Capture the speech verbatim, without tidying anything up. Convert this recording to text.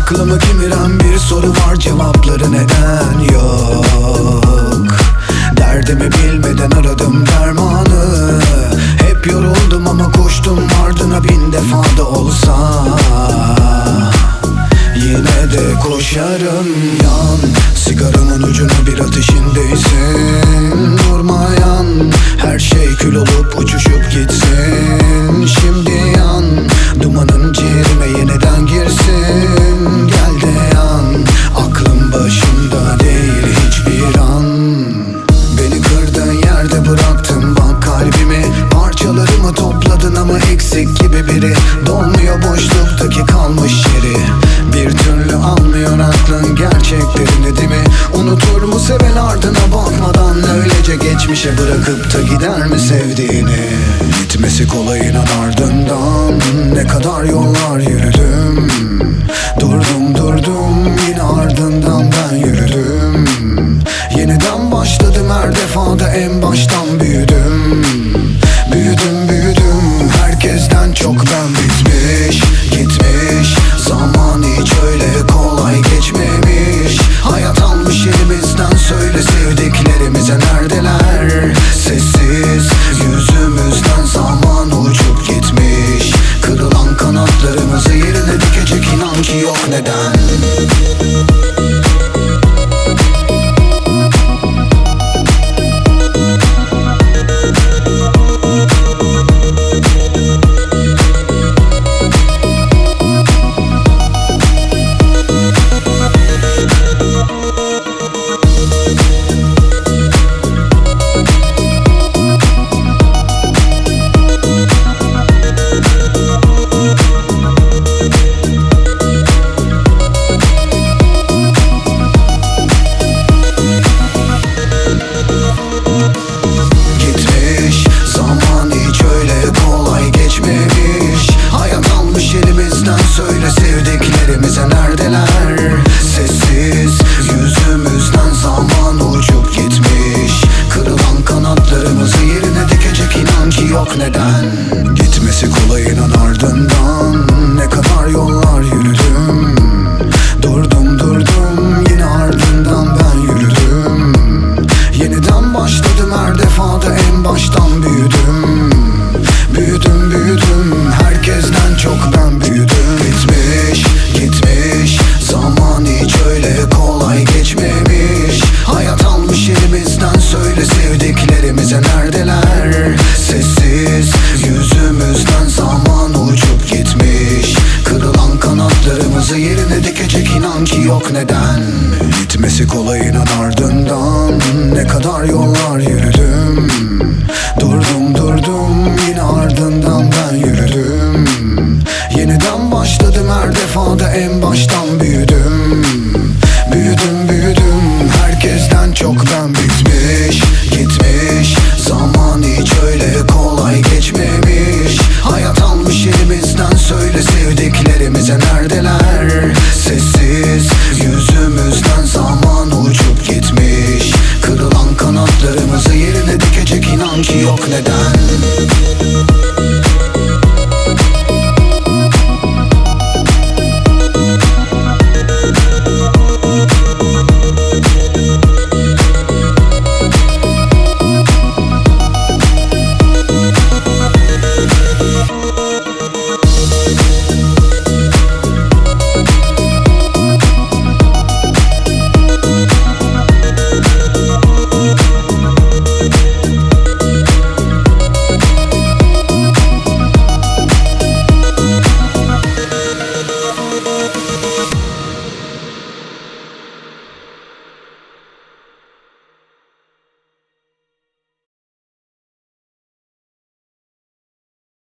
Aklımı kemiren bir soru var, cevapları neden yok? Derdimi bilmeden aradım dermanı. Hep yoruldum ama koştum ardına bin defa da olsa. Yine de koşarım. Yan, sigaramın ucuna bir ateşindeysin. Durmayan, her şey kül olup uçuşup gitsin. Şimdi yan, dumanın ciğerime yeniden girsin. Gel de yan, aklım başımda değil hiçbir an. Beni kırdığın yerde bıraktın bak kalbimi. Parçalarımı topladın ama eksik gibi biri. Dolmuyor boşluktaki kalmış yeri. Bir türlü almıyor aklın gerçeklerini değil mi? Unutur mu seven ardına bakmadan? Öylece geçmişe bırakıp da gider mi sevdiğini? Gitmesi kolay inan ardından. Ne kadar yollar yürüdüm. Durdum durdum yine ardından ben yürüdüm. Yeniden başladım her defada, en baştan büyüdüm. Büyüdüm büyüdüm, herkesten çok ben bitmiş. Gitmiş zaman hiç öyle kolay geçmemiş. Hayat almış elimizden, söyle sevdiklerimize neredeler? Sessiz yüzümüzden zaman uçup gitmiş. Kırılan kanatlarımızı yerine dikecek inan ki yok neden? Söyle sevdiklerimize neredeler? Sessiz yüzümüzden zaman uçup gitmiş. Kırılan kanatlarımızı yerine dikecek inan ki yok neden? Gitmesi kolay inan ardından. Ne kadar yollar yürüdüm. Durdum durdum yine ardından ben yürüdüm. Yeniden başladım her defada, en baştan büyüdüm. Büyüdüm büyüdüm, herkesten çok ben büyüdüm. Bitmiş gitmiş zaman hiç öyle kolay geçmemiş. Hayat almış elimizden, söyle sevdiklerimize neredeler? Sessiz yüzümüzden zaman uçup gitmiş. Kırılan kanatlarımızı yerine dikecek inan ki yok neden? Gitmesi kolay inan ardından. Ne kadar yol